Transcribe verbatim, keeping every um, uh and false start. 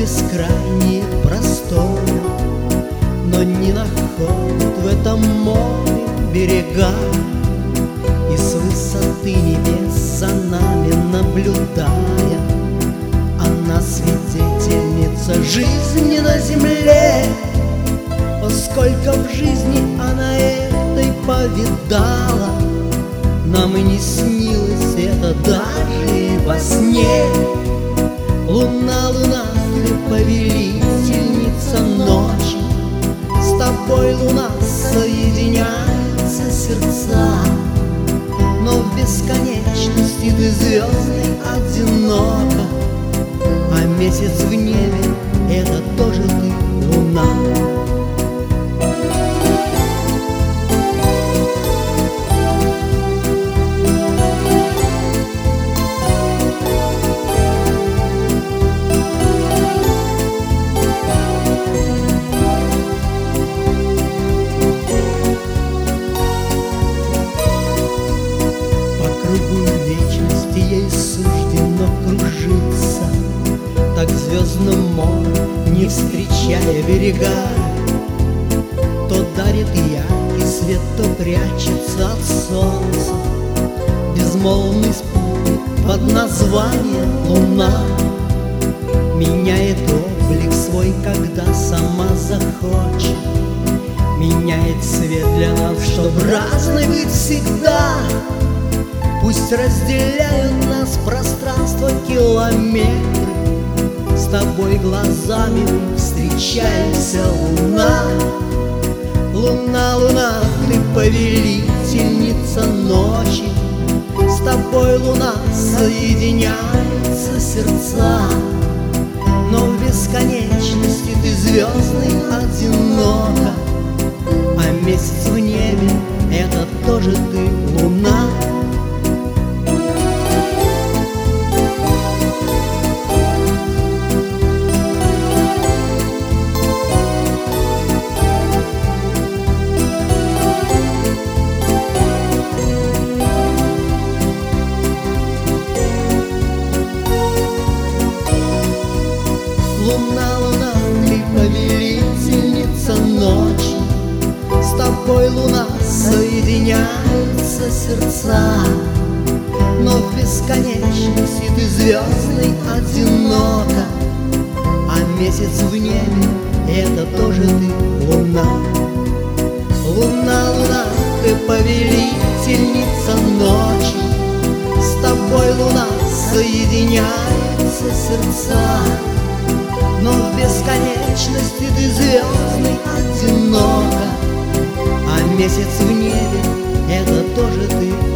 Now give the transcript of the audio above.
бескрайние просторы, но не находят в этом море берега. И с высоты небес за нами наблюдая, она свидетельница жизни на земле. О, сколько в жизни она этой повидала, нам и не снилось это даже и во сне. Луна, луна, ты повелительница ночи, с тобой, луна, соединяются сердца. Но в бесконечности ты звездной одинока, а месяц в небе — это тоже ты, луна. Вечности ей суждено кружиться, так в звездном море, не встречая берега. То дарит яркий свет, то прячется от солнца безмолвный спутник под названием луна. Меняет облик свой, когда сама захочет, меняет цвет для нас, чтоб разной быть всегда. Пусть разделяют нас пространство километры, с тобой глазами встречаемся, луна. Луна, луна, ты повелительница ночи, с тобой, луна, соединяются сердца. Но в бесконечности ты звездный одинока, а месяц в небе — это тоже ты, луна. Луна, луна, ты повелительница ночи, с тобой, луна, соединяются сердца. Но в бесконечности ты звездный одинока, а месяц в небе — это тоже ты, луна. Луна, луна, ты повелительница ночи, с тобой, луна, соединяются сердца. Но в бесконечности ты звездный одинока, а месяц в небе — это тоже ты,